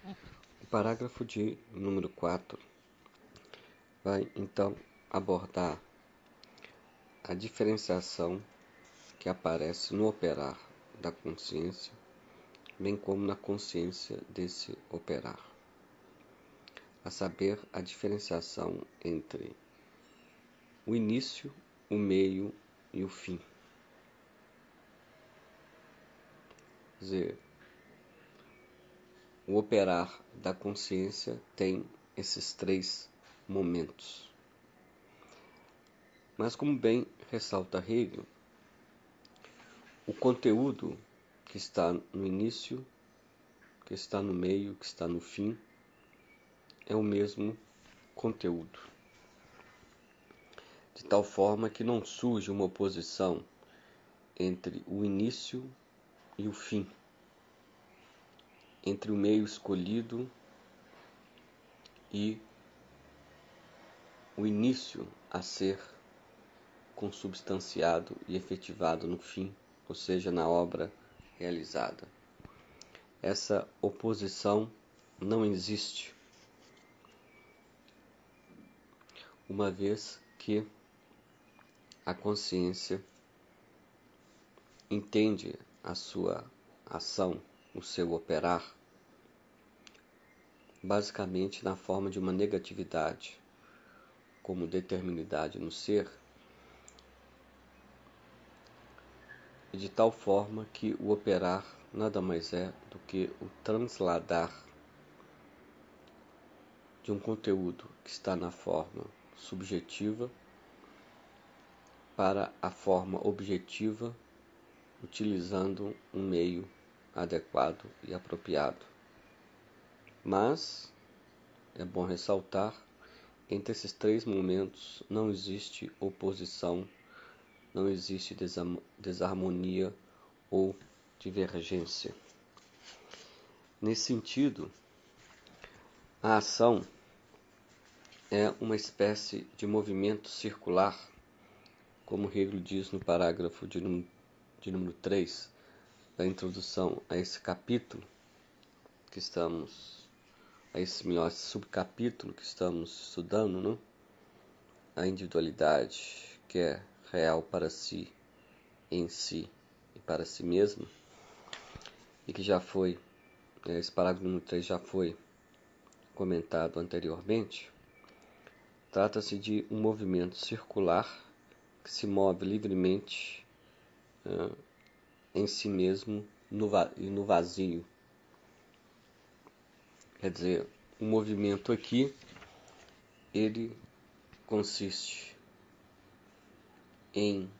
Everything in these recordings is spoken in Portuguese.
O parágrafo de número 4 vai, então, abordar a diferenciação que aparece no operar da consciência, bem como na consciência desse operar, a saber, a diferenciação entre o início, o meio e o fim. Quer dizer, o operar da consciência tem esses três momentos. Mas, como bem ressalta Hegel, o conteúdo que está no início, que está no meio, que está no fim, é o mesmo conteúdo. De tal forma que não surge uma oposição entre o início e o fim, entre o meio escolhido e o início a ser consubstanciado e efetivado no fim, ou seja, na obra realizada. Essa oposição não existe, uma vez que a consciência entende a sua ação, o seu operar, basicamente na forma de uma negatividade, como determinidade no ser, e de tal forma que o operar nada mais é do que o transladar de um conteúdo que está na forma subjetiva para a forma objetiva, utilizando um meio adequado e apropriado. Mas é bom ressaltar, entre esses três momentos não existe oposição, não existe desarmonia ou divergência. Nesse sentido, a ação é uma espécie de movimento circular, como Hegel diz no parágrafo de número 3 da introdução a esse capítulo que estamos, esse subcapítulo que estamos estudando, né? A individualidade, que é real para si, em si e para si mesmo, e que já foi, esse parágrafo número 3 já foi comentado anteriormente. Trata-se de um movimento circular que se move livremente em si mesmo e no vazio. Quer dizer, o movimento aqui, ele consiste em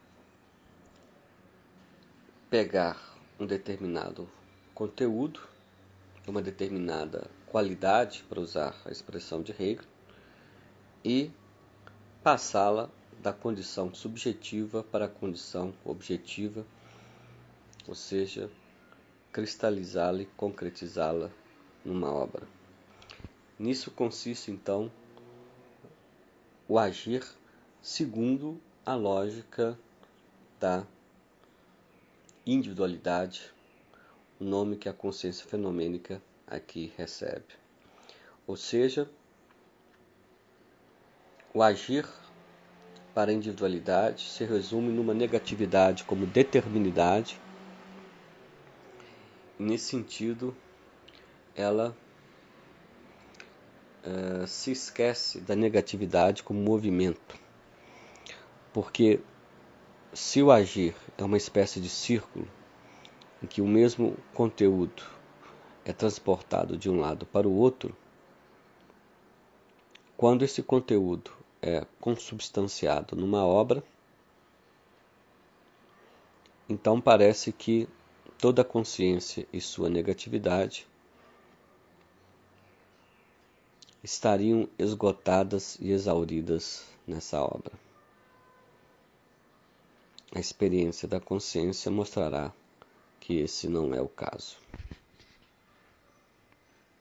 pegar um determinado conteúdo, uma determinada qualidade, para usar a expressão de Hegel, e passá-la da condição subjetiva para a condição objetiva, ou seja, cristalizá-la e concretizá-la numa obra. Nisso consiste, então, o agir segundo a lógica da individualidade, o nome que a consciência fenomênica aqui recebe. Ou seja, o agir para a individualidade se resume numa negatividade como determinidade. Nesse sentido, ela se esquece da negatividade como movimento, porque se o agir é uma espécie de círculo em que o mesmo conteúdo é transportado de um lado para o outro, quando esse conteúdo é consubstanciado numa obra, então parece que toda a consciência e sua negatividade estariam esgotadas e exauridas nessa obra. A experiência da consciência mostrará que esse não é o caso.